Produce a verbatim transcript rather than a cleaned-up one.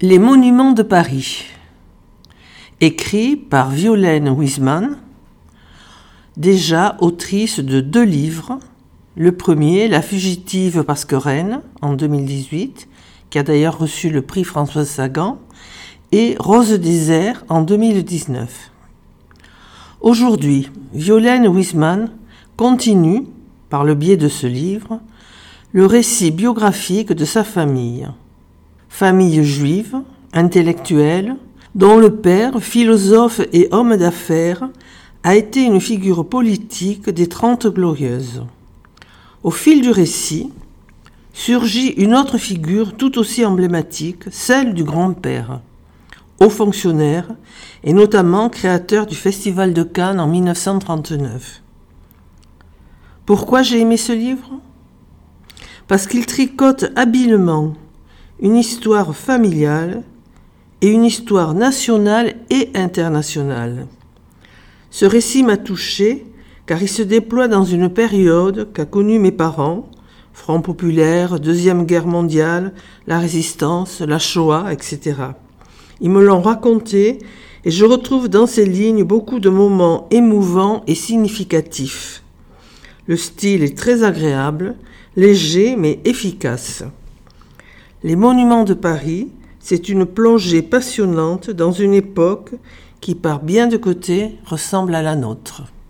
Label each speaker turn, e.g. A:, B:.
A: Les monuments de Paris, écrit par Violaine Huisman, déjà autrice de deux livres. Le premier, La fugitive parce que reine, en deux mille dix-huit, qui a d'ailleurs reçu le prix Françoise Sagan, et Rose désert en deux mille dix-neuf. Aujourd'hui, Violaine Huisman continue, par le biais de ce livre, le récit biographique de sa famille. Famille juive, intellectuelle, dont le père, philosophe et homme d'affaires, a été une figure politique des Trente Glorieuses. Au fil du récit, surgit une autre figure tout aussi emblématique, celle du grand-père, haut fonctionnaire et notamment créateur du Festival de Cannes en dix-neuf cent trente-neuf. Pourquoi j'ai aimé ce livre ? Parce qu'il tricote habilement une histoire familiale et une histoire nationale et internationale. Ce récit m'a touchée car il se déploie dans une période qu'a connue mes parents, Front populaire, Deuxième Guerre mondiale, la Résistance, la Shoah, et cetera. Ils me l'ont raconté et je retrouve dans ces lignes beaucoup de moments émouvants et significatifs. Le style est très agréable, léger mais efficace. Les monuments de Paris, c'est une plongée passionnante dans une époque qui, par bien de côtés, ressemble à la nôtre.